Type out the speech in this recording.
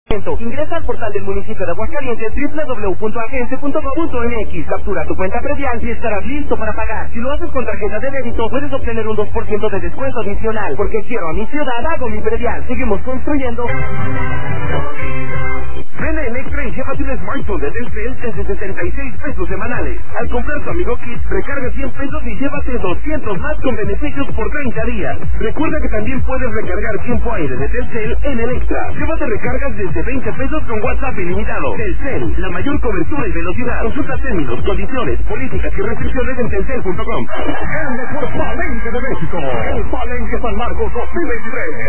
Ingresa al portal del municipio de Aguascalientes www.agencia.gov.mx. Captura tu cuenta predial y estarás listo para pagar. Si lo haces con tarjeta de débito, puedes obtener un 2% de descuento adicional. Porque quiero a mi ciudad, hago mi predial. Seguimos construyendo. Ven a Electra y llévate un smartphone de Telcel desde 76 pesos semanales. Al comprar tu Amigo Kit, recarga 100 pesos y llévate 200 más con beneficios por 30 días. Recuerda que también puedes recargar tiempo aire de Telcel en Electra. Llévate recargas desde 20 pesos con WhatsApp ilimitado. Telcel, la mayor cobertura y velocidad. Consulta términos, condiciones, políticas y restricciones en telcel.com. El mejor palenque de México, el Palenque San Marcos 2023.